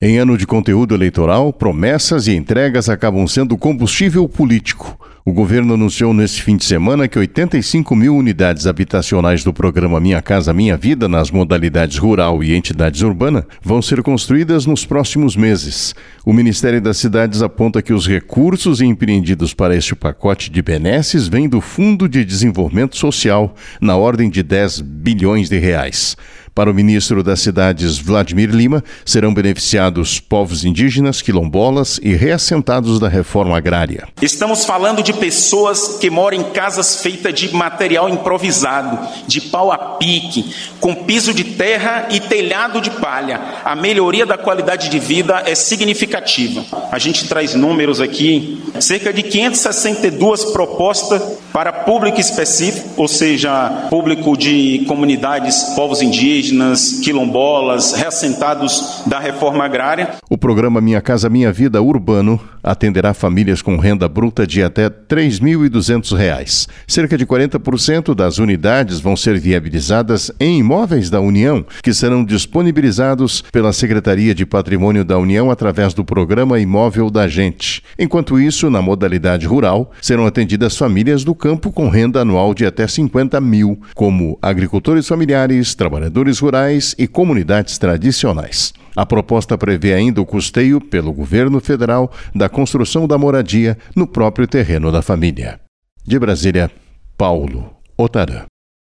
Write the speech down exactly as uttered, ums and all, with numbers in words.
Em ano de conteúdo eleitoral, promessas e entregas acabam sendo combustível político. O governo anunciou neste fim de semana que oitenta e cinco mil unidades habitacionais do programa Minha Casa Minha Vida, nas modalidades rural e entidades urbana, vão ser construídas nos próximos meses. O Ministério das Cidades aponta que os recursos empreendidos para este pacote de benesses vêm do Fundo de Desenvolvimento Social, na ordem de dez bilhões de reais. Para o ministro das Cidades, Vladimir Lima, serão beneficiados povos indígenas, quilombolas e reassentados da reforma agrária. Estamos falando de pessoas que moram em casas feitas de material improvisado, de pau a pique, com piso de terra e telhado de palha. A melhoria da qualidade de vida é significativa. A gente traz números aqui, cerca de quinhentas e sessenta e duas propostas para público específico, ou seja, público de comunidades, povos indígenas, quilombolas, reassentados da reforma agrária. O programa Minha Casa Minha Vida Urbano atenderá famílias com renda bruta de até três mil e duzentos reais. Cerca de quarenta por cento das unidades vão ser viabilizadas em imóveis da União, que serão disponibilizados pela Secretaria de Patrimônio da União através do programa Imóvel da Gente. Enquanto isso, na modalidade rural, serão atendidas famílias do campo com renda anual de até cinquenta mil, como agricultores familiares, trabalhadores rurais e comunidades tradicionais. A proposta prevê ainda o custeio pelo governo federal da construção da moradia no próprio terreno da família. De Brasília, Paulo Otarã.